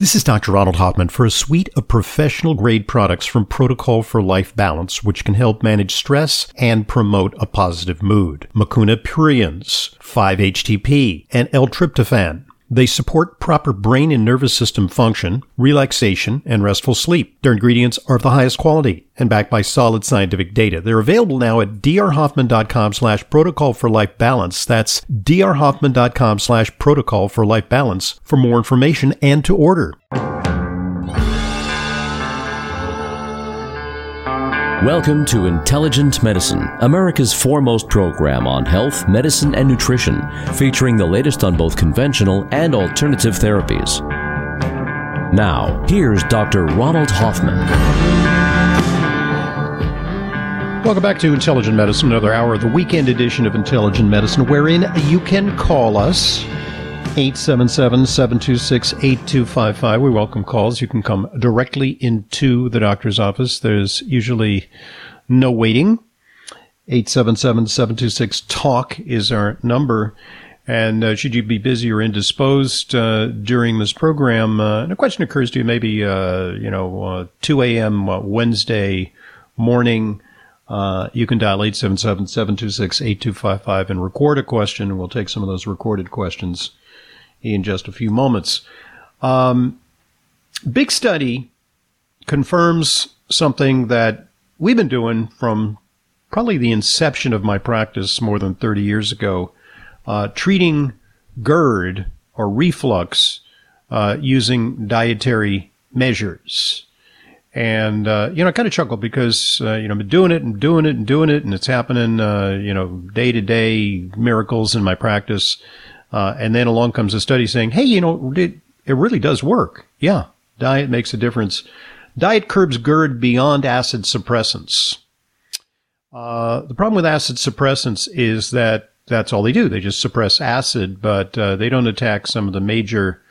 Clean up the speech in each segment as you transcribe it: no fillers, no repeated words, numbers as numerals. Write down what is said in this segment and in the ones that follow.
This is Dr. Ronald Hoffman for a suite of professional-grade products from Protocol for Life Balance, which can help manage stress and promote a positive mood. Mucuna pruriens, 5-HTP, and L-tryptophan. They support proper brain and nervous system function, relaxation, and restful sleep. Their ingredients are of the highest quality and backed by solid scientific data. They're available now at drhoffman.com/protocol for life balance. That's drhoffman.com/protocol for life balance for more information and to order. Welcome to Intelligent Medicine, America's foremost program on health, medicine, and nutrition, featuring the latest on both conventional and alternative therapies. Now, here's Dr. Ronald Hoffman. Welcome back to Intelligent Medicine, another hour of the weekend edition of Intelligent Medicine, wherein you can call us 877-726-8255. We welcome calls. You can come directly into the doctor's office. There's usually no waiting. 877-726-TALK is our number. And should you be busy or indisposed during this program, and a question occurs to you, maybe 2 a.m. Wednesday morning, you can dial 877-726-8255 and record a question, and we'll take some of those recorded questions in just a few moments. Big study confirms something that we've been doing from probably the inception of my practice more than 30 years ago, treating GERD or reflux using dietary measures. And, I kind of chuckle because, I've been doing it, and it's happening, day to day miracles in my practice. And then along comes a study saying, hey, it really does work. Yeah, diet makes a difference. Diet curbs GERD beyond acid suppressants. The problem with acid suppressants is that that's all they do. They just suppress acid, but they don't attack some of the major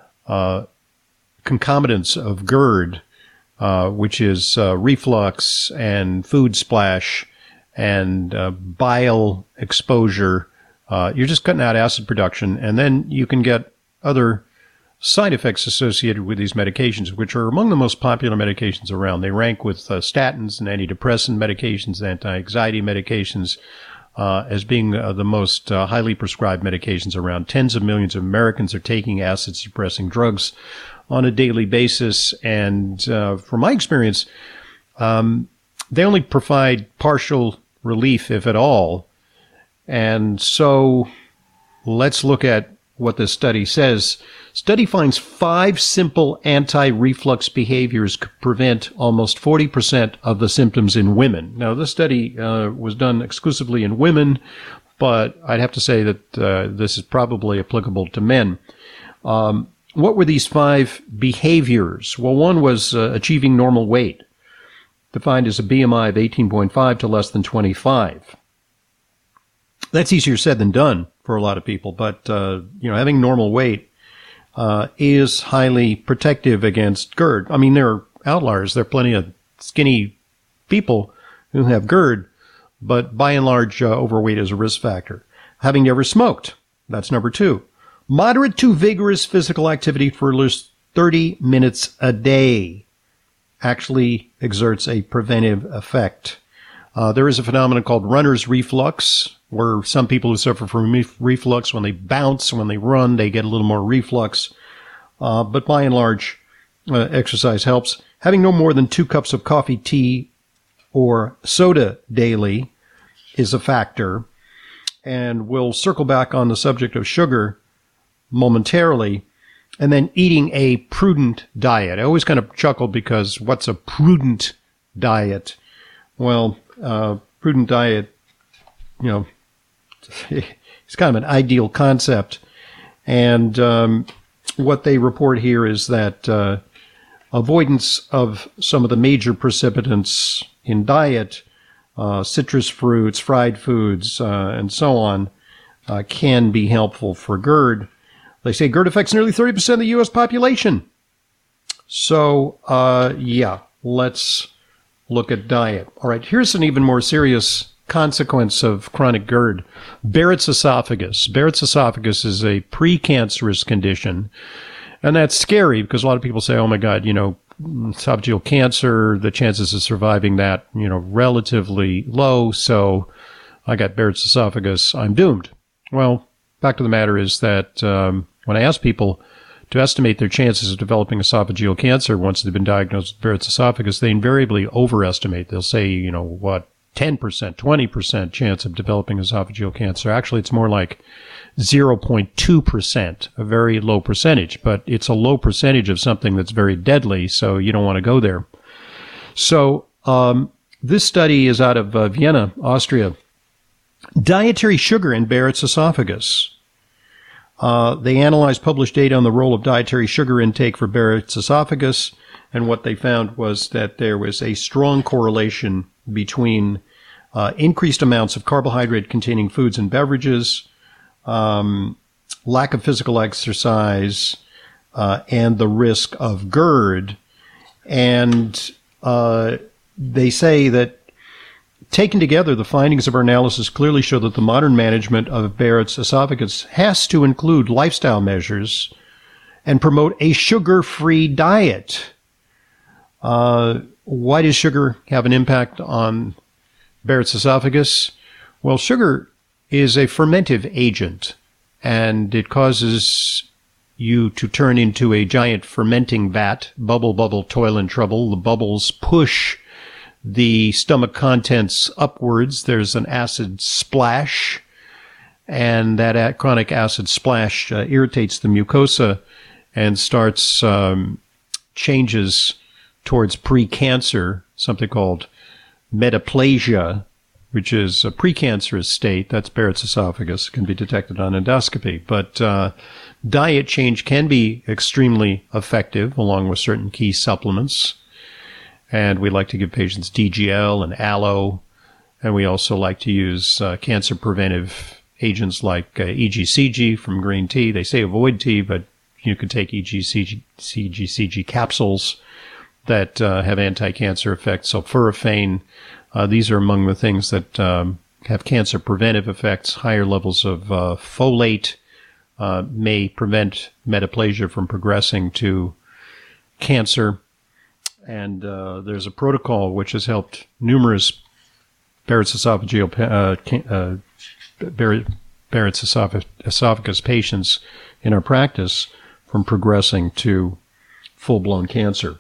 concomitants of GERD, which is reflux and food splash and bile exposure. You're just cutting out acid production, and then you can get other side effects associated with these medications, which are among the most popular medications around. They rank with statins and antidepressant medications, anti-anxiety medications, as being the most highly prescribed medications around. Tens of millions of Americans are taking acid-suppressing drugs on a daily basis, and from my experience, they only provide partial relief, if at all. And so let's look at what this study says. Study finds 5 simple anti-reflux behaviors could prevent almost 40% of the symptoms in women. Now, this study was done exclusively in women, but I'd have to say that this is probably applicable to men. What were these 5 behaviors? Well, one was achieving normal weight, defined as a BMI of 18.5 to less than 25. That's easier said than done for a lot of people, but, having normal weight is highly protective against GERD. I mean, there are outliers. There are plenty of skinny people who have GERD, but by and large, overweight is a risk factor. Having never smoked, that's number 2. Moderate to vigorous physical activity for at least 30 minutes a day actually exerts a preventive effect. There is a phenomenon called runner's reflux, where some people who suffer from reflux, when they bounce, when they run, they get a little more reflux. But by and large, exercise helps. Having no more than 2 cups of coffee, tea, or soda daily is a factor. And we'll circle back on the subject of sugar momentarily. And then eating a prudent diet. I always kind of chuckle because what's a prudent diet? Well, prudent diet, it's kind of an ideal concept. And what they report here is that avoidance of some of the major precipitants in diet, citrus fruits, fried foods, and so on, can be helpful for GERD. They say GERD affects nearly 30% of the U.S. population. So, let's look at diet. All right, here's an even more serious consequence of chronic GERD. Barrett's esophagus. Barrett's esophagus is a precancerous condition, And that's scary because a lot of people say, oh my God, esophageal cancer, the chances of surviving that, relatively low. So I got Barrett's esophagus, I'm doomed. Well, fact of the matter is that when I ask people to estimate their chances of developing esophageal cancer once they've been diagnosed with Barrett's esophagus, they invariably overestimate. They'll say, 10%, 20% chance of developing esophageal cancer. Actually, it's more like 0.2%, a very low percentage, but it's a low percentage of something that's very deadly, so you don't want to go there. So this study is out of Vienna, Austria. Dietary sugar in Barrett's esophagus. They analyzed published data on the role of dietary sugar intake for Barrett's esophagus, and what they found was that there was a strong correlation between increased amounts of carbohydrate-containing foods and beverages, lack of physical exercise, and the risk of GERD. And they say that taken together, the findings of our analysis clearly show that the modern management of Barrett's esophagus has to include lifestyle measures and promote a sugar-free diet. Why does sugar have an impact on Barrett's esophagus? Well, sugar is a fermentive agent, and it causes you to turn into a giant fermenting vat, bubble, bubble, toil and trouble. The bubbles push the stomach contents upwards. There's an acid splash, and that chronic acid splash irritates the mucosa and starts changes towards precancer, something called metaplasia, which is a precancerous state. That's Barrett's esophagus. It can be detected on endoscopy. But diet change can be extremely effective, along with certain key supplements. And we like to give patients DGL and aloe. And we also like to use cancer preventive agents like EGCG from green tea. They say avoid tea, but you could take EGCG capsules that have anti-cancer effects. Sulforaphane. These are among the things that have cancer preventive effects. Higher levels of folate may prevent metaplasia from progressing to cancer. And there's a protocol which has helped numerous Barrett's esophagus patients in our practice from progressing to full-blown cancer.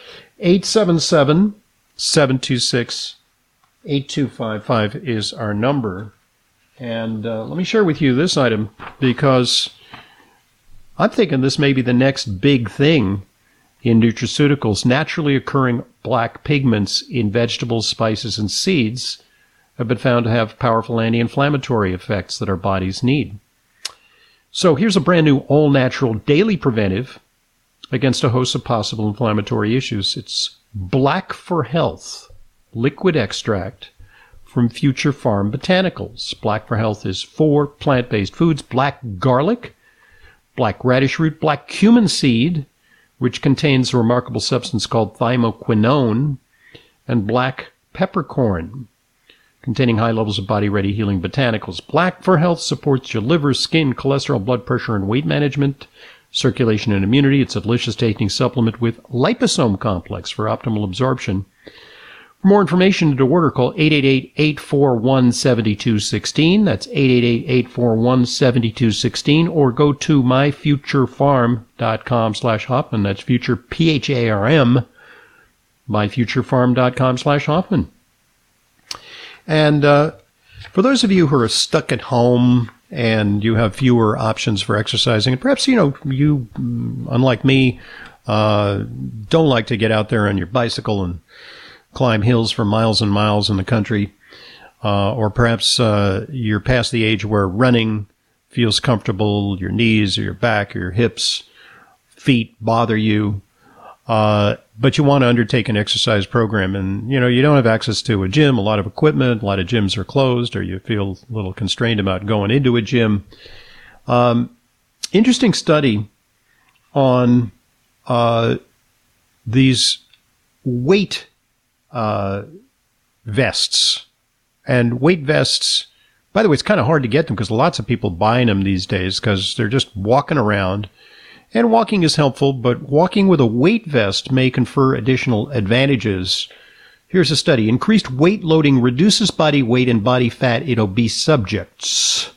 877-726-8255 is our number. And let me share with you this item, because I'm thinking this may be the next big thing in nutraceuticals. Naturally occurring black pigments in vegetables, spices, and seeds have been found to have powerful anti-inflammatory effects that our bodies need. So here's a brand new all-natural daily preventive against a host of possible inflammatory issues. It's Black for Health liquid extract from Future Farm Botanicals. Black for Health is 4 plant-based foods: black garlic, black radish root, black cumin seed, which contains a remarkable substance called thymoquinone, and black peppercorn, containing high levels of body-ready healing botanicals. Black for Health supports your liver, skin, cholesterol, blood pressure, and weight management, circulation, and immunity. It's a delicious-tasting supplement with liposome complex for optimal absorption. For more information and to order, call 888-841-7216. That's 888-841-7216. Or go to myfuturefarm.com/Hoffman. That's future, P-H-A-R-M, myfuturefarm.com/Hoffman. And for those of you who are stuck at home and you have fewer options for exercising, and perhaps, you, unlike me, don't like to get out there on your bicycle and climb hills for miles and miles in the country, or perhaps you're past the age where running feels comfortable, your knees or your back or your hips, feet bother you, but you want to undertake an exercise program, and you don't have access to a gym, a lot of equipment, a lot of gyms are closed, or you feel a little constrained about going into a gym. Interesting study on these weight vests. And weight vests, by the way, it's kind of hard to get them because lots of people buying them these days because they're just walking around And walking is helpful, but walking with a weight vest may confer additional advantages. Here's a study. Increased weight loading reduces body weight and body fat in obese subjects.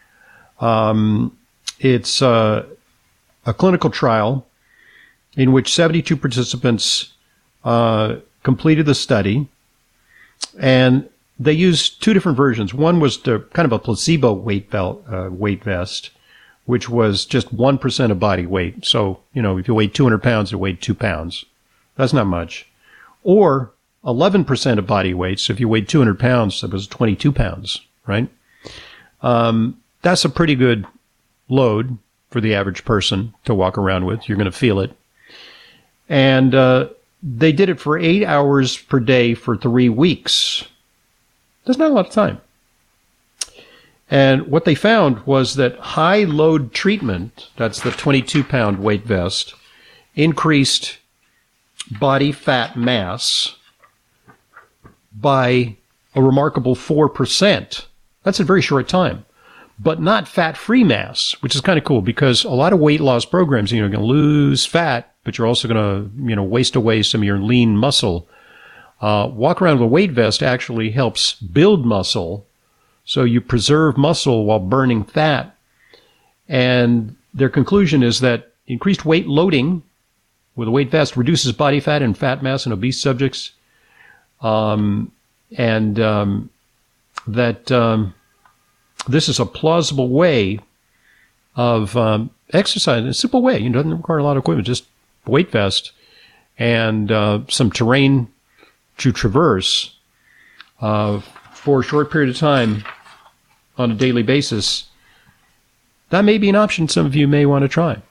It's a clinical trial in which 72 participants completed the study, and they used two different versions. One was kind of a placebo weight vest, which was just 1% of body weight. So, if you weighed 200 pounds, it weighed 2 pounds. That's not much. Or 11% of body weight. So if you weighed 200 pounds, it was 22 pounds, right? That's a pretty good load for the average person to walk around with. You're going to feel it. And they did it for 8 hours per day for 3 weeks. That's not a lot of time. And what they found was that high load treatment, that's the 22-pound weight vest, increased body fat mass by a remarkable 4%. That's a very short time. But not fat-free mass, which is kind of cool because a lot of weight loss programs, you're going to lose fat, but you're also going to, waste away some of your lean muscle. Walk around with a weight vest actually helps build muscle. So you preserve muscle while burning fat. And their conclusion is that increased weight loading with a weight vest reduces body fat and fat mass in obese subjects. This is a plausible way of exercise, a simple way. It doesn't require a lot of equipment, just a weight vest and some terrain to traverse for a short period of time on a daily basis. That may be an option some of you may want to try.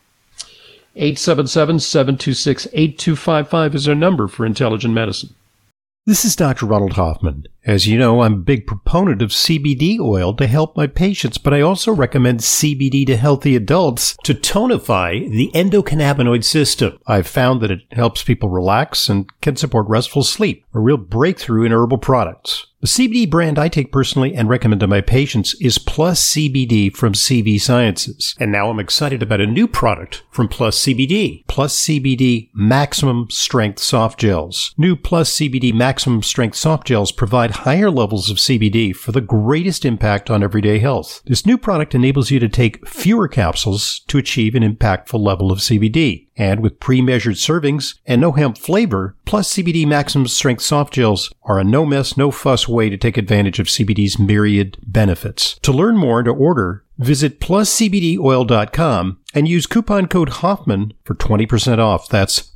877-726-8255 is our number for Intelligent Medicine. This is Dr. Ronald Hoffman. As you know, I'm a big proponent of CBD oil to help my patients, but I also recommend CBD to healthy adults to tonify the endocannabinoid system. I've found that it helps people relax and can support restful sleep, a real breakthrough in herbal products. The CBD brand I take personally and recommend to my patients is Plus CBD from CV Sciences. And now I'm excited about a new product from Plus CBD. Plus CBD Maximum Strength Soft Gels. New Plus CBD Maximum Strength Soft Gels provide higher levels of CBD for the greatest impact on everyday health. This new product enables you to take fewer capsules to achieve an impactful level of CBD. And with pre-measured servings and no hemp flavor, Plus CBD Maximum Strength Soft Gels are a no-mess, no-fuss way to take advantage of CBD's myriad benefits. To learn more and to order, visit pluscbdoil.com and use coupon code Hoffman for 20% off. That's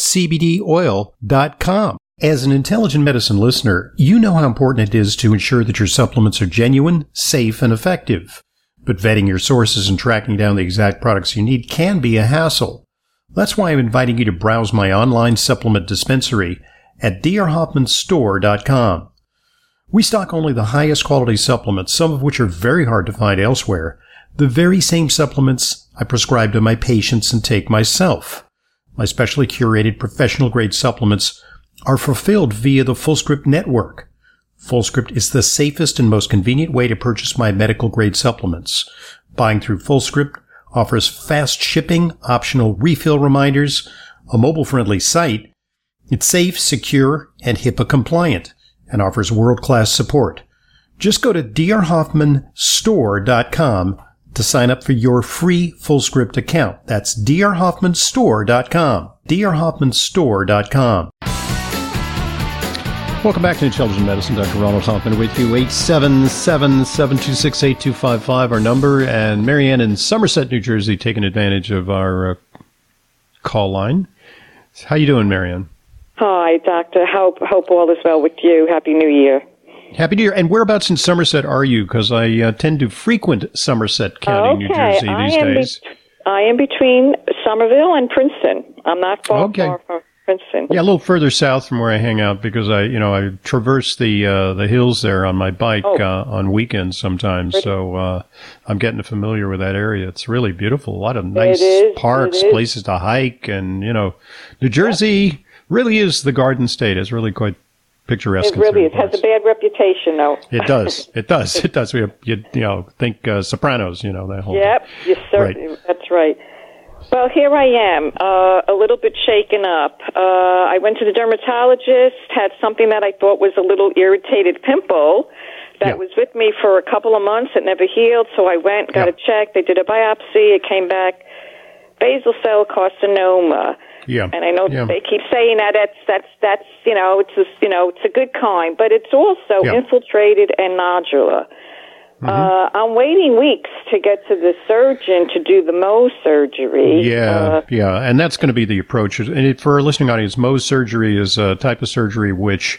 pluscbdoil.com. As an Intelligent Medicine listener, you know how important it is to ensure that your supplements are genuine, safe, and effective. But vetting your sources and tracking down the exact products you need can be a hassle. That's why I'm inviting you to browse my online supplement dispensary at drhoffmanstore.com. We stock only the highest quality supplements, some of which are very hard to find elsewhere, the very same supplements I prescribe to my patients and take myself. My specially curated professional-grade supplements are fulfilled via the Fullscript network. Fullscript is the safest and most convenient way to purchase my medical-grade supplements. Buying through Fullscript offers fast shipping, optional refill reminders, a mobile-friendly site. It's safe, secure, and HIPAA compliant, and offers world-class support. Just go to drhoffmanstore.com to sign up for your free Fullscript account. That's drhoffmanstore.com. drhoffmanstore.com. Welcome back to Intelligent Medicine. Dr. Ronald Hoffman with you. 877-726-8255, our number. And Marianne in Somerset, New Jersey, taking advantage of our call line. How you doing, Marianne? Hi, Doctor. Hope all is well with you. Happy New Year. Happy New Year. And whereabouts in Somerset are you? Because I tend to frequent Somerset County, New Jersey these days. I am between Somerville and Princeton. I'm not far from Princeton. Yeah, a little further south from where I hang out because I traverse the hills there on my bike on weekends sometimes. So I'm getting familiar with that area. It's really beautiful. A lot of nice parks, places to hike, and New Jersey really is the Garden State. It's really quite picturesque. It really is. It has a bad reputation, though. It does. It does. It does. We have, think Sopranos. That whole. Yep. You certainly. Right. That's right. Well, here I am, a little bit shaken up. I went to the dermatologist, had something that I thought was a little irritated pimple that was with me for a couple of months. It never healed, so I went, got it checked. They did a biopsy. It came back basal cell carcinoma. Yeah. And I know they keep saying that's it's a good kind, but it's also infiltrated and nodular. I'm waiting weeks to get to the surgeon to do the Mohs surgery. And that's going to be the approach. And for our listening audience, Mohs surgery is a type of surgery which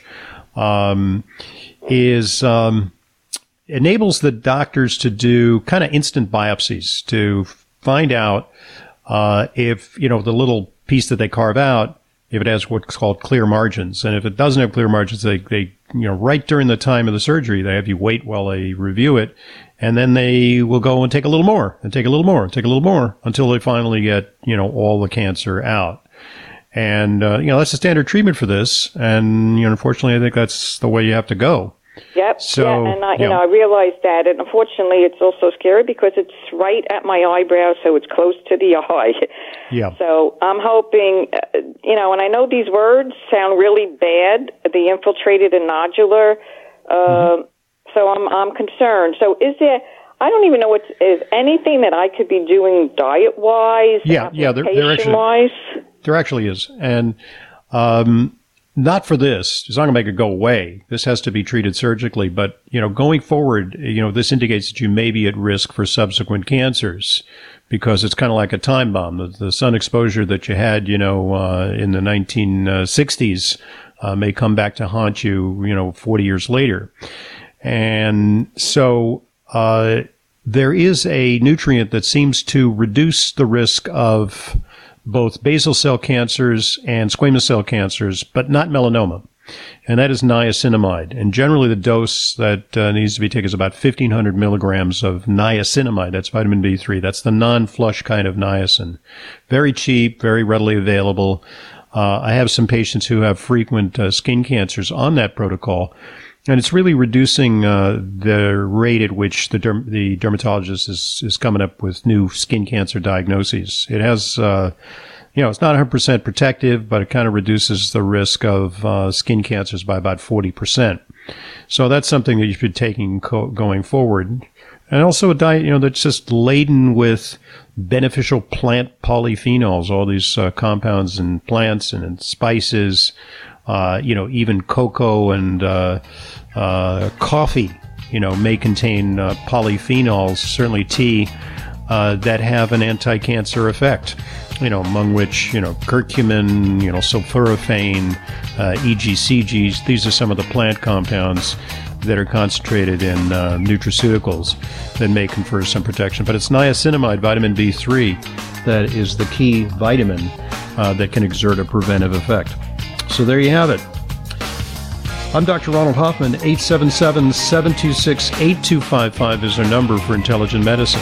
enables the doctors to do kind of instant biopsies to find out if, the little piece that they carve out, if it has what's called clear margins. And if it doesn't have clear margins, they right during the time of the surgery, they have you wait while they review it. And then they will go and take a little more and take a little more and take a little more until they finally get, all the cancer out. And, that's the standard treatment for this. And, unfortunately, I think that's the way you have to go. Yep. So, and I realized that. And unfortunately, it's also scary because it's right at my eyebrow, so it's close to the eye. Yeah. So I'm hoping, and I know these words sound really bad, the infiltrated and nodular. So I'm concerned. So is there, I don't even know is anything that I could be doing diet-wise, application-wise? There actually is. And not for this. It's not going to make it go away. This has to be treated surgically. But, going forward, this indicates that you may be at risk for subsequent cancers because it's kind of like a time bomb. The sun exposure that you had, in the 1960s may come back to haunt you, 40 years later. And so there is a nutrient that seems to reduce the risk of both basal cell cancers and squamous cell cancers, but not melanoma. And that is niacinamide. And generally the dose that needs to be taken is about 1,500 milligrams of niacinamide. That's vitamin B3. That's the non-flush kind of niacin. Very cheap, very readily available. I have some patients who have frequent skin cancers on that protocol. And it's really reducing the rate at which the dermatologist is coming up with new skin cancer diagnoses. It has, it's not 100% protective, but it kind of reduces the risk of skin cancers by about 40%. So that's something that you should be taking going forward. And also a diet, that's just laden with beneficial plant polyphenols, all these compounds in plants and in spices. Even cocoa and coffee, may contain polyphenols, certainly tea, that have an anti-cancer effect, among which, curcumin, sulforaphane, EGCGs. These are some of the plant compounds that are concentrated in nutraceuticals that may confer some protection. But it's niacinamide, vitamin B3, that is the key vitamin that can exert a preventive effect. So there you have it. I'm Dr. Ronald Hoffman. 877-726-8255 is our number for Intelligent Medicine.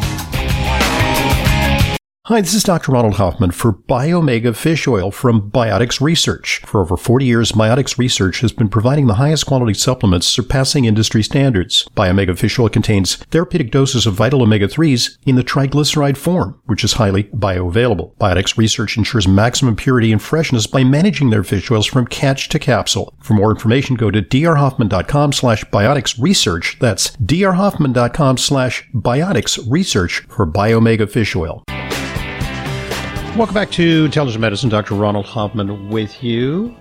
Hi, this is Dr. Ronald Hoffman for Biomega Fish Oil from Biotics Research. For over 40 years, Biotics Research has been providing the highest quality supplements surpassing industry standards. Biomega Fish Oil contains therapeutic doses of vital omega-3s in the triglyceride form, which is highly bioavailable. Biotics Research ensures maximum purity and freshness by managing their fish oils from catch to capsule. For more information, go to drhoffman.com/bioticsresearch. That's drhoffman.com/bioticsresearch for Biomega Fish Oil. Welcome back to Intelligent Medicine. Dr. Ronald Hoffman with you.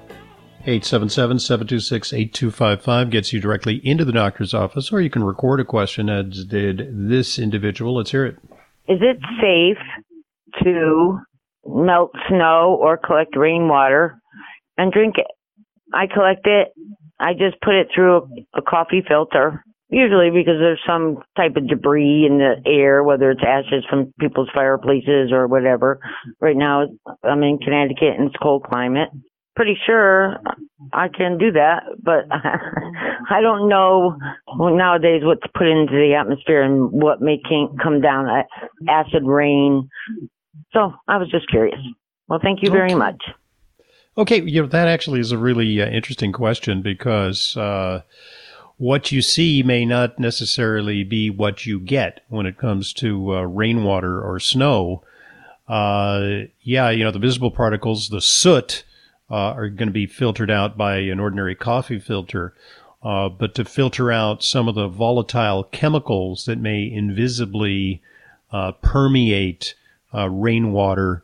877-726-8255 gets you directly into the doctor's office, or you can record a question, as did this individual. Let's hear it. Is it safe to melt snow or collect rainwater and drink it? I collect it. I just put it through a coffee filter. Usually because there's some type of debris in the air, whether it's ashes from people's fireplaces or whatever. Right now, I'm in Connecticut and it's cold climate. Pretty sure I can do that, but I don't know nowadays what to put into the atmosphere and what may come down, acid rain. So I was just curious. Well, thank you very much. Okay, that actually is a really interesting question because what you see may not necessarily be what you get when it comes to rainwater or snow. the visible particles, the soot, are going to be filtered out by an ordinary coffee filter. But to filter out some of the volatile chemicals that may invisibly permeate rainwater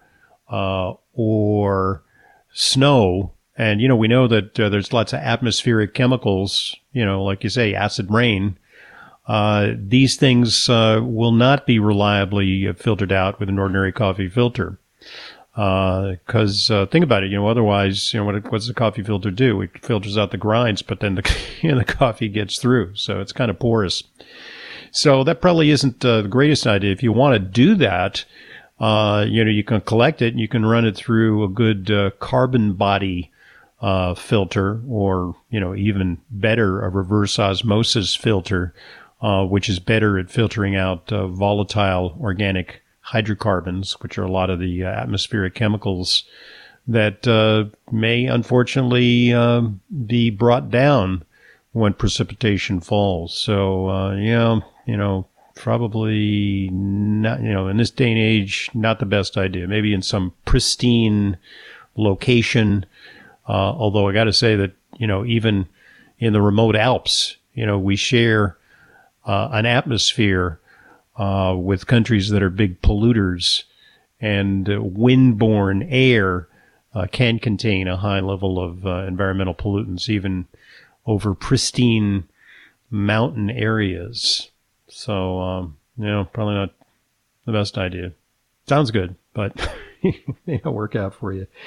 or snow, and, we know that there's lots of atmospheric chemicals, like you say, acid rain. These things will not be reliably filtered out with an ordinary coffee filter. Because think about it, otherwise, what's the coffee filter do? It filters out the grinds, but then the coffee gets through. So it's kind of porous. So that probably isn't the greatest idea. If you want to do that, you can collect it and you can run it through a good carbon body filter, or, even better, a reverse osmosis filter, which is better at filtering out volatile organic hydrocarbons, which are a lot of the atmospheric chemicals that may unfortunately be brought down when precipitation falls. So, probably not, in this day and age, not the best idea. Maybe in some pristine location, although I got to say that, even in the remote Alps, we share an atmosphere with countries that are big polluters, and windborne air can contain a high level of environmental pollutants, even over pristine mountain areas. So, probably not the best idea. Sounds good, but it may not work out for you.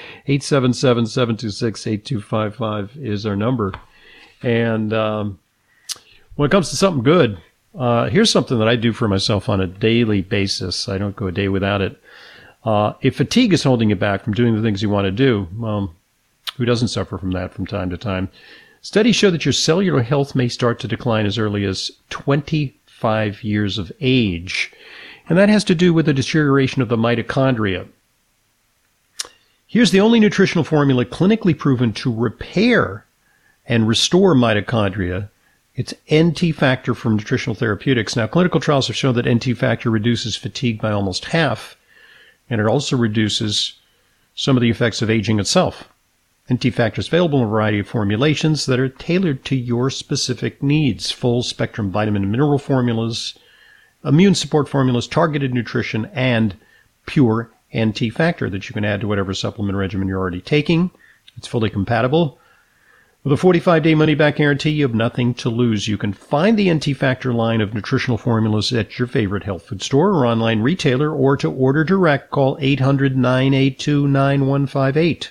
877-726-8255 is our number. And when it comes to something good, here's something that I do for myself on a daily basis. I don't go a day without it. If fatigue is holding you back from doing the things you want to do, who doesn't suffer from that from time to time? Studies show that your cellular health may start to decline as early as 25 years of age, and that has to do with the deterioration of the mitochondria. Here's the only nutritional formula clinically proven to repair and restore mitochondria. It's NT Factor from Nutritional Therapeutics. Now, clinical trials have shown that NT Factor reduces fatigue by almost half, and it also reduces some of the effects of aging itself. NT Factor is available in a variety of formulations that are tailored to your specific needs. Full spectrum vitamin and mineral formulas, immune support formulas, targeted nutrition, and pure NT Factor that you can add to whatever supplement regimen you're already taking. It's fully compatible. With a 45-day money-back guarantee, you have nothing to lose. You can find the NT Factor line of nutritional formulas at your favorite health food store or online retailer, or to order direct, call 800-982-9158.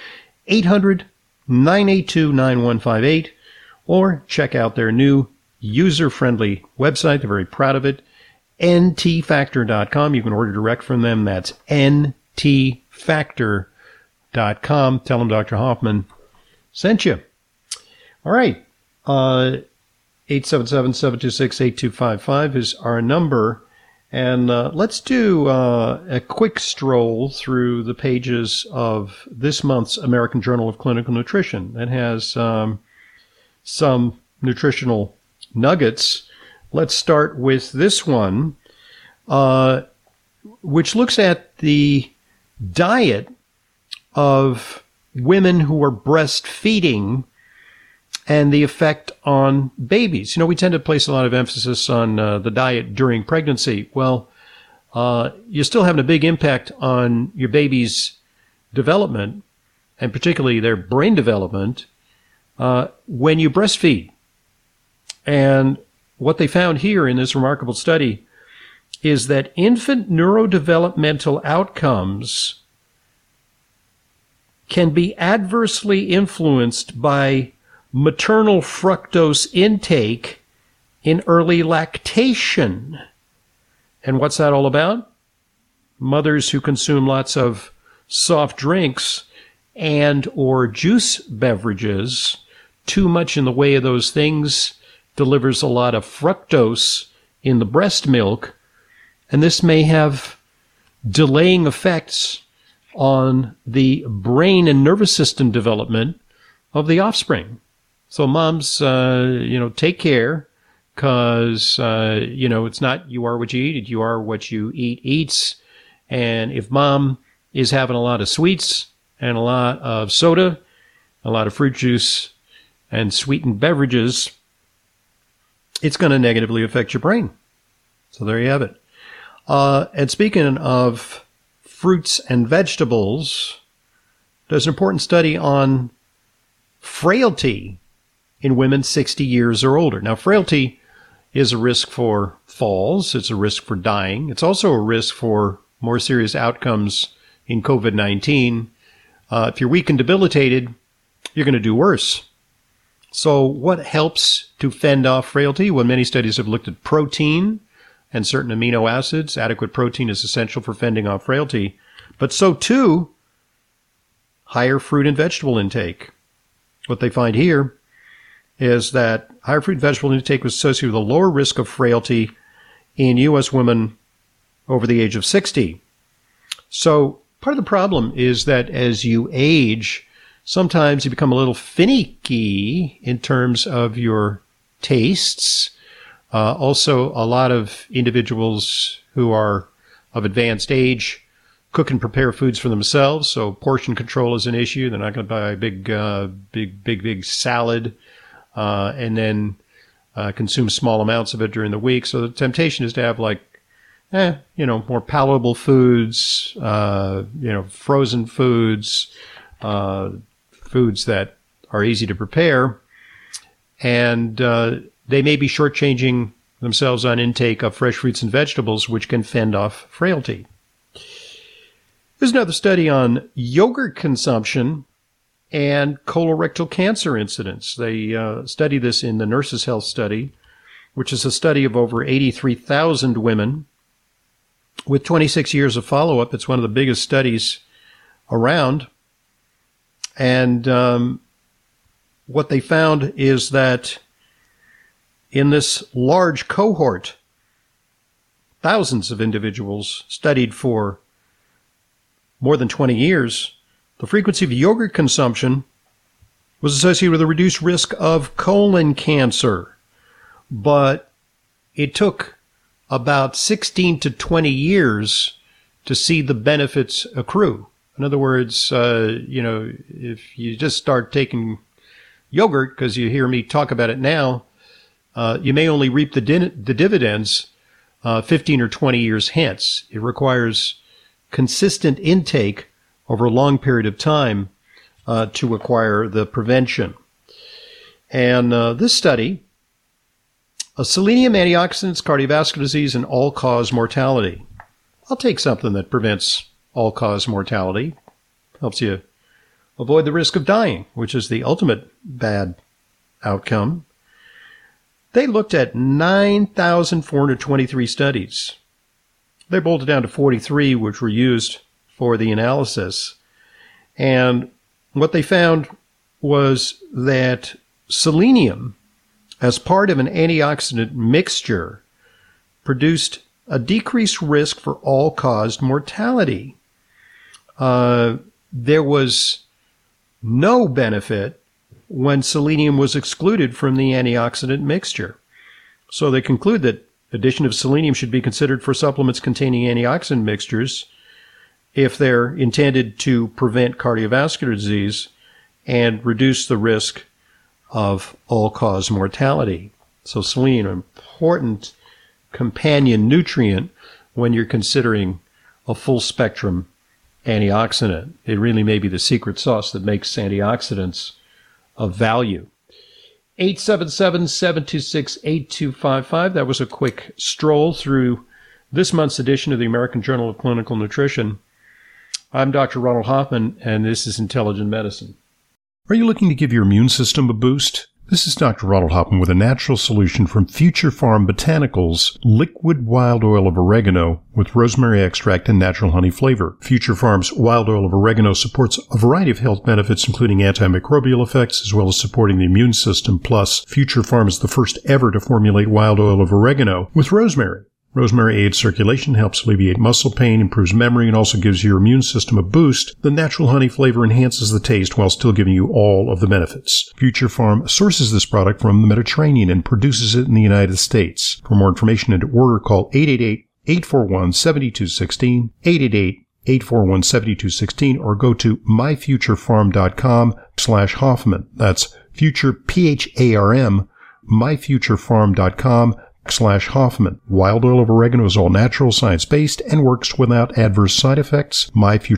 800-982-9158, or check out their new user-friendly website. They're very proud of it, ntfactor.com. You can order direct from them. That's ntfactor.com. Tell them Dr. Hoffman sent you. All right. 877-726-8255 is our number. And let's do a quick stroll through the pages of this month's American Journal of Clinical Nutrition. That has some nutritional nuggets. Let's start with this one, which looks at the diet of women who are breastfeeding and the effect on babies. We tend to place a lot of emphasis on the diet during pregnancy. Well, you're still having a big impact on your baby's development, and particularly their brain development, when you breastfeed. And what they found here in this remarkable study is that infant neurodevelopmental outcomes can be adversely influenced by maternal fructose intake in early lactation. And what's that all about? Mothers who consume lots of soft drinks and or juice beverages, too much in the way of those things delivers a lot of fructose in the breast milk, and this may have delaying effects on the brain and nervous system development of the offspring. So moms, take care, because, it's not you are what you eat, you are what you eat eats. And if mom is having a lot of sweets and a lot of soda, a lot of fruit juice and sweetened beverages, it's going to negatively affect your brain. So there you have it. And speaking of fruits and vegetables, there's an important study on frailty in women 60 years or older. Now, frailty is a risk for falls. It's a risk for dying. It's also a risk for more serious outcomes in COVID-19. If you're weak and debilitated, you're going to do worse. So what helps to fend off frailty? Well, many studies have looked at protein and certain amino acids. Adequate protein is essential for fending off frailty, but so too, higher fruit and vegetable intake. What they find here is that higher fruit and vegetable intake was associated with a lower risk of frailty in U.S. women over the age of 60. So part of the problem is that as you age, sometimes you become a little finicky in terms of your tastes. Also, a lot of individuals who are of advanced age cook and prepare foods for themselves, so portion control is an issue. They're not going to buy a big salad and then consume small amounts of it during the week. So the temptation is to have more palatable foods, frozen foods, foods that are easy to prepare, and they may be shortchanging themselves on intake of fresh fruits and vegetables, which can fend off frailty. There's another study on yogurt consumption and colorectal cancer incidence. They study this in the Nurses' Health Study, which is a study of over 83,000 women with 26 years of follow-up. It's one of the biggest studies around. And what they found is that in this large cohort, thousands of individuals studied for more than 20 years, the frequency of yogurt consumption was associated with a reduced risk of colon cancer. But it took about 16 to 20 years to see the benefits accrue. In other words, if you just start taking yogurt, because you hear me talk about it now, you may only reap the dividends 15 or 20 years hence. It requires consistent intake over a long period of time to acquire the prevention. And this study, selenium, antioxidants, cardiovascular disease, and all-cause mortality. I'll take something that prevents all-cause mortality, helps you avoid the risk of dying, which is the ultimate bad outcome. They looked at 9,423 studies. They boiled it down to 43, which were used for the analysis. And what they found was that selenium, as part of an antioxidant mixture, produced a decreased risk for all-cause mortality. There was no benefit when selenium was excluded from the antioxidant mixture. So they conclude that addition of selenium should be considered for supplements containing antioxidant mixtures if they're intended to prevent cardiovascular disease and reduce the risk of all-cause mortality. So selenium, an important companion nutrient when you're considering a full-spectrum antioxidant. It really may be the secret sauce that makes antioxidants of value. 877-726-8255. That was a quick stroll through this month's edition of the American Journal of Clinical Nutrition. I'm Dr. Ronald Hoffman, and this is Intelligent Medicine. Are you looking to give your immune system a boost? This is Dr. Ronald Hoffman with a natural solution from Future Farm Botanicals, liquid wild oil of oregano with rosemary extract and natural honey flavor. Future Farm's wild oil of oregano supports a variety of health benefits, including antimicrobial effects, as well as supporting the immune system. Plus, Future Farm is the first ever to formulate wild oil of oregano with rosemary. Rosemary aids circulation, helps alleviate muscle pain, improves memory, and also gives your immune system a boost. The natural honey flavor enhances the taste while still giving you all of the benefits. Future Farm sources this product from the Mediterranean and produces it in the United States. For more information and to order, call 841-7216, 888-841-7216, or go to myfuturefarm.com/Hoffman. That's future, PHARM, myfuturefarm.com/Hoffman. Wild oil of oregano is all natural, science-based, and works without adverse side effects.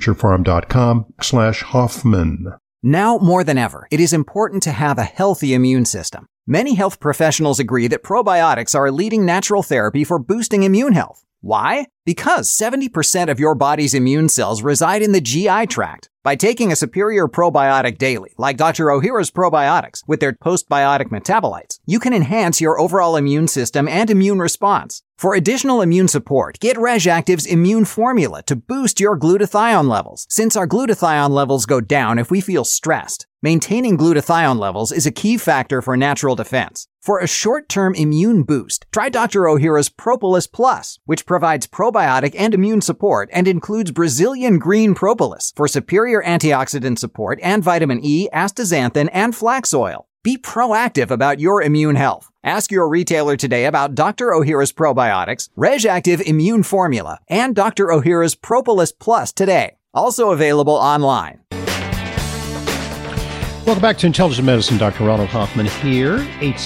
myfuturefarm.com/Hoffman. Now more than ever, it is important to have a healthy immune system. Many health professionals agree that probiotics are a leading natural therapy for boosting immune health. Why? Because 70% of your body's immune cells reside in the GI tract. By taking a superior probiotic daily, like Dr. Ohhira's probiotics, with their postbiotic metabolites, you can enhance your overall immune system and immune response. For additional immune support, get RegActive's Immune Formula to boost your glutathione levels, since our glutathione levels go down if we feel stressed. Maintaining glutathione levels is a key factor for natural defense. For a short-term immune boost, try Dr. Ohhira's Propolis Plus, which provides probiotic and immune support and includes Brazilian green propolis for superior antioxidant support and vitamin E, astaxanthin, and flax oil. Be proactive about your immune health. Ask your retailer today about Dr. Ohhira's probiotics, RegActive Immune Formula, and Dr. Ohhira's Propolis Plus today. Also available online. Welcome back to Intelligent Medicine. Dr. Ronald Hoffman here.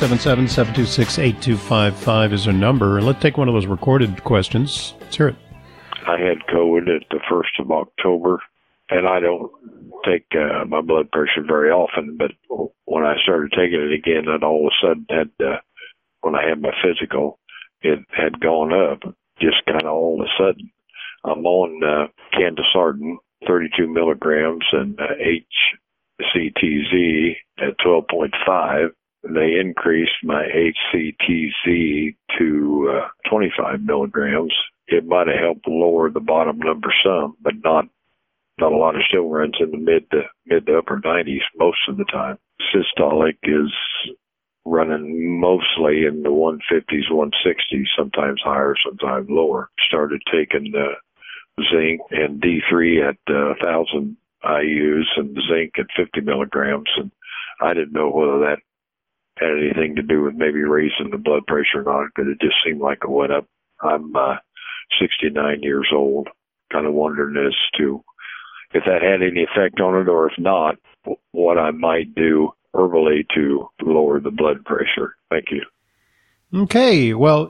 877-726-8255 is our number. Let's take one of those recorded questions. Let's hear it. I had COVID at the 1st of October, and I don't take my blood pressure very often, but when I started taking it again, it all of a sudden when I had my physical, it had gone up, just kind of all of a sudden. I'm on candesartan, 32 milligrams, and HCTZ at 12.5. They increased my HCTZ to 25 milligrams. It might have helped lower the bottom number some, but not a lot. It still runs in the mid to upper 90s most of the time. Systolic is running mostly in the 150s, 160s, sometimes higher, sometimes lower. Started taking the zinc and D3 at 1,000 IUs and zinc at 50 milligrams, and I didn't know whether that had anything to do with maybe raising the blood pressure or not, but it just seemed like it went up. I'm 69 years old, kind of wondering as to if that had any effect on it, or if not, what I might do herbally to lower the blood pressure. Thank you. Okay. Well,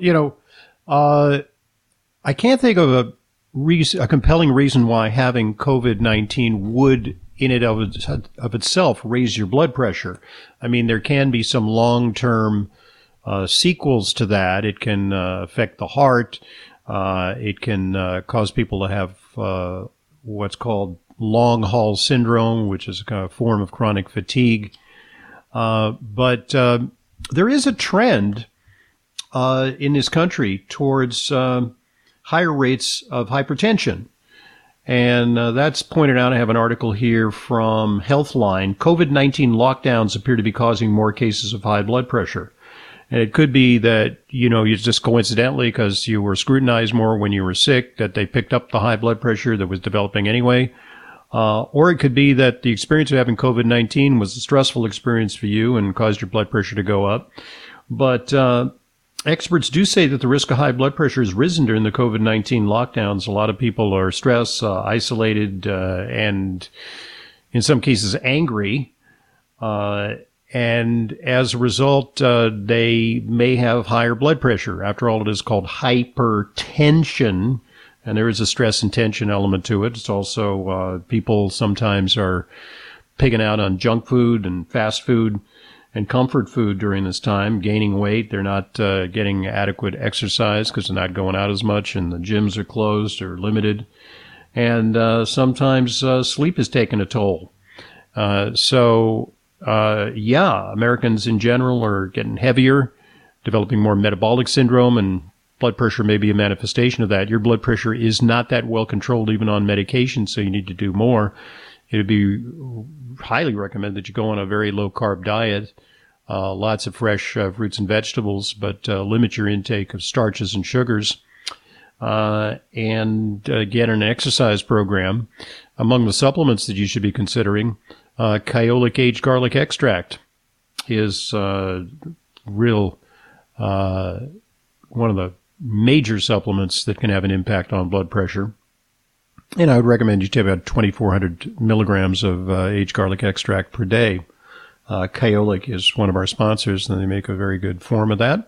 I can't think of a compelling reason why having COVID-19 would, in it of itself, raise your blood pressure. I mean, there can be some long-term sequels to that. It can affect the heart. It can cause people to have what's called long haul syndrome, which is a kind of form of chronic fatigue. But there is a trend in this country towards higher rates of hypertension. And that's pointed out. I have an article here from Healthline. COVID-19 lockdowns appear to be causing more cases of high blood pressure. And it could be that, you just coincidentally, because you were scrutinized more when you were sick, that they picked up the high blood pressure that was developing anyway. Or it could be that the experience of having COVID-19 was a stressful experience for you and caused your blood pressure to go up. But experts do say that the risk of high blood pressure has risen during the COVID-19 lockdowns. A lot of people are stressed, isolated, and in some cases angry. And as a result, they may have higher blood pressure. After all, it is called hypertension, and there is a stress and tension element to it. It's also people sometimes are pigging out on junk food and fast food and comfort food during this time, gaining weight. They're not getting adequate exercise because they're not going out as much, and the gyms are closed or limited. And sometimes sleep is taking a toll. Americans in general are getting heavier, developing more metabolic syndrome, and blood pressure may be a manifestation of that. Your blood pressure is not that well controlled even on medication, so you need to do more. It would be highly recommended that you go on a very low-carb diet, lots of fresh fruits and vegetables, but limit your intake of starches and sugars, and get an exercise program. Among the supplements that you should be considering, Kyolic aged garlic extract is one of the major supplements that can have an impact on blood pressure. And I would recommend you take about 2,400 milligrams of aged garlic extract per day. Kyolic is one of our sponsors, and they make a very good form of that.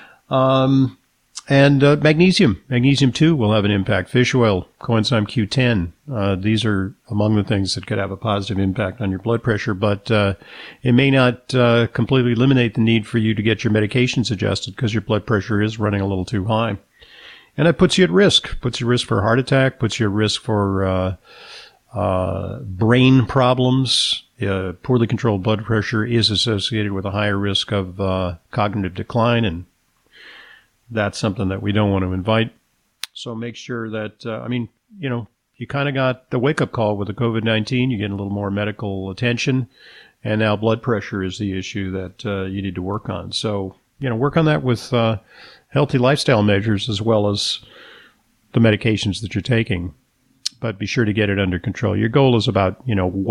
And magnesium. Magnesium, too, will have an impact. Fish oil, coenzyme Q10. These are among the things that could have a positive impact on your blood pressure, but it may not completely eliminate the need for you to get your medications adjusted because your blood pressure is running a little too high. And that puts you at risk. Puts you at risk for a heart attack, puts you at risk for brain problems. Poorly controlled blood pressure is associated with a higher risk of cognitive decline, and that's something that we don't want to invite. So make sure that, you kind of got the wake-up call with the COVID-19. You're getting a little more medical attention, and now blood pressure is the issue that you need to work on. So, work on that with healthy lifestyle measures as well as the medications that you're taking. But be sure to get it under control. Your goal is about,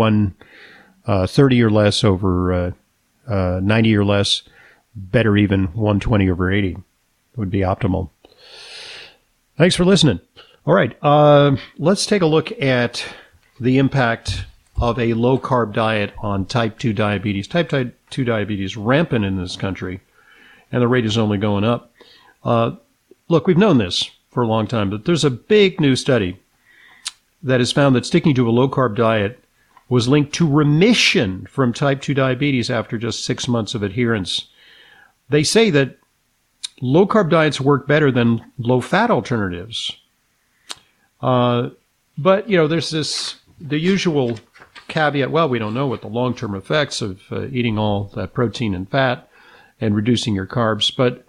130 or less over 90 or less, better even 120 over 80 would be optimal. Thanks for listening. All right, let's take a look at the impact of a low-carb diet on type 2 diabetes. Type 2 diabetes is rampant in this country, and the rate is only going up. Look, we've known this for a long time, but there's a big new study that has found that sticking to a low-carb diet was linked to remission from type 2 diabetes after just 6 months of adherence. They say that low-carb diets work better than low-fat alternatives. But, there's the usual caveat, well, we don't know what the long-term effects of eating all that protein and fat and reducing your carbs. But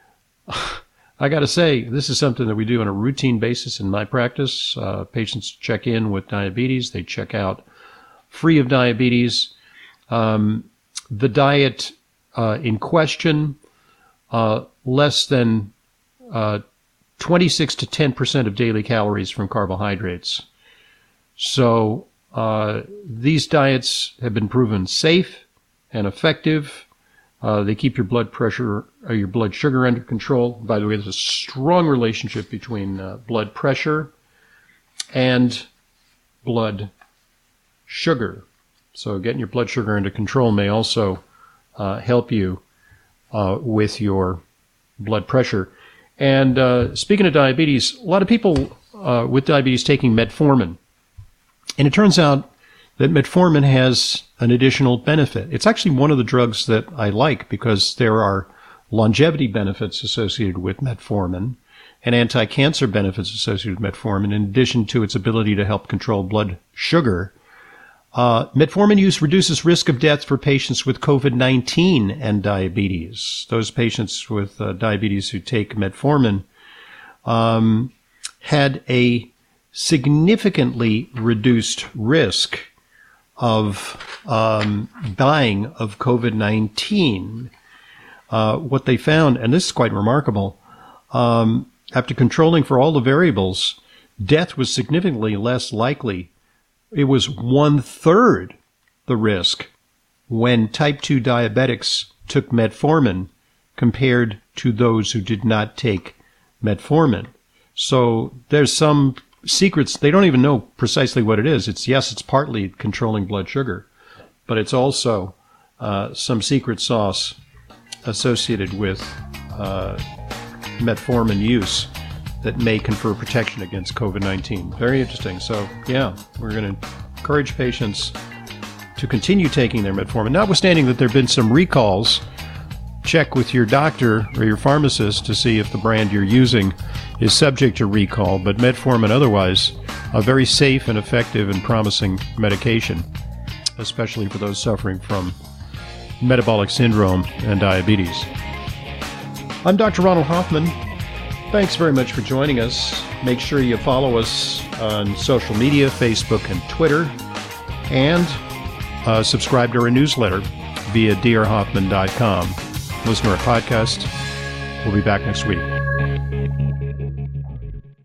I got to say, this is something that we do on a routine basis in my practice. Patients check in with diabetes. They check out free of diabetes. The diet in question, less than 26 to 10% of daily calories from carbohydrates. So these diets have been proven safe and effective. They keep your blood pressure or your blood sugar under control. By the way, there's a strong relationship between blood pressure and blood sugar. So getting your blood sugar under control may also help you with your blood pressure. And speaking of diabetes, a lot of people with diabetes taking metformin. And it turns out that metformin has an additional benefit. It's actually one of the drugs that I like because there are longevity benefits associated with metformin and anti-cancer benefits associated with metformin, in addition to its ability to help control blood sugar. Metformin use reduces risk of death for patients with COVID-19 and diabetes. Those patients with diabetes who take metformin had a significantly reduced risk of dying of COVID-19. What they found, and this is quite remarkable, after controlling for all the variables, death was significantly less likely. It was 1/3 the risk when type 2 diabetics took metformin compared to those who did not take metformin. So there's some secrets. They don't even know precisely what it is. It's partly controlling blood sugar, but it's also some secret sauce associated with metformin use that may confer protection against COVID-19. Very interesting. So, yeah, we're going to encourage patients to continue taking their metformin, notwithstanding that there have been some recalls. Check with your doctor or your pharmacist to see if the brand you're using is subject to recall, but metformin otherwise a very safe and effective and promising medication, especially for those suffering from metabolic syndrome and diabetes. I'm Dr. Ronald Hoffman. Thanks very much for joining us. Make sure you follow us on social media, Facebook and Twitter, and subscribe to our newsletter via drhoffman.com. Listen to our podcast. We'll be back next week.